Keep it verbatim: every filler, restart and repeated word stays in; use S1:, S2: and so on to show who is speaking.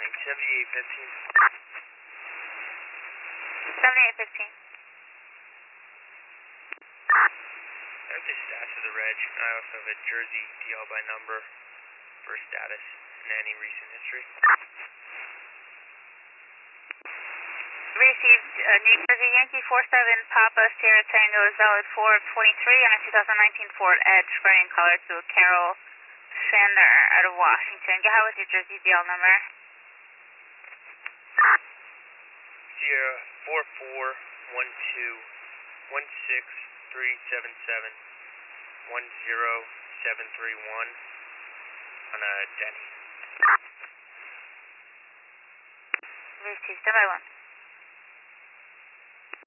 S1: seventy-eight fifteen.
S2: seventy-eight fifteen.
S1: I have the stats of the reg. I also have a Jersey D L by number for status and any recent history.
S2: Received uh, New Jersey Yankee four seven Papa Sierra Tango is valid four of twenty-three on a two thousand nineteen Ford Edge, gray in color, to Carol Sander out of Washington. Go ahead with your Jersey D L number.
S1: Sierra four four one two one six three seven seven one zero seven three one on a Denny.
S2: Received, stand by one.